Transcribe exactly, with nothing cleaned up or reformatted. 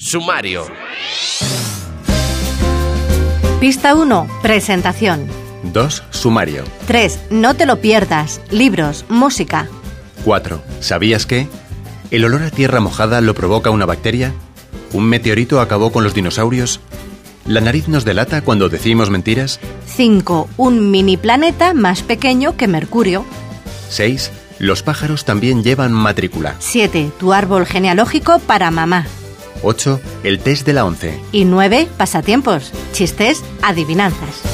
Sumario. Pista uno. Presentación. dos. Sumario. tres. No te lo pierdas. Libros, música. cuatro. ¿Sabías que? ¿El olor a tierra mojada lo provoca una bacteria? ¿Un meteorito acabó con los dinosaurios? ¿La nariz nos delata cuando decimos mentiras? cinco. Un mini planeta más pequeño que Mercurio. seis. Los pájaros también llevan matrícula. siete. Tu árbol genealógico para mamá. ocho. El test de la once. Y nueve. Pasatiempos, chistes, adivinanzas.